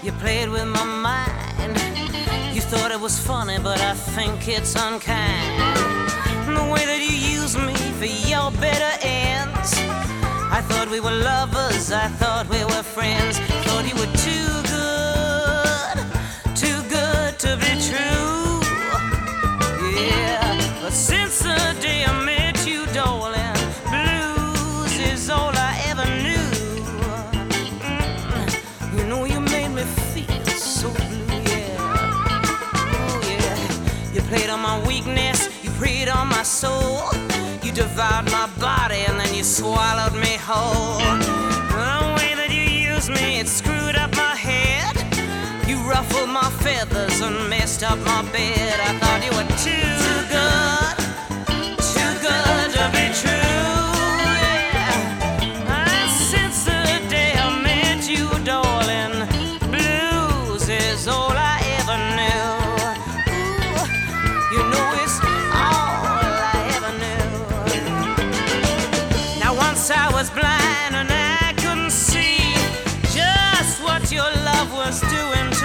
You played with my mind. You thought it was funny, but I think it's unkind. The way that you used me for your better ends. I thought we were lovers, I thought we were friends. Thought you were too good to be true. Yeah, but since the day I met you, darling, blues is all I ever knew. You know you made me feel so blue, yeah. Oh yeah, you played on my weakness, you preyed on my soul. You devoured my body and then you swallowed me whole. The way that you used me, it screwed up my head. You ruffled my feathers and messed up my bed. I thought you were too good to be true, yeah. And since the day I met you, darling, blues is all I ever knew. Ooh, you know it's all I ever knew. Now once I was blind and I couldn't see just what your love was doing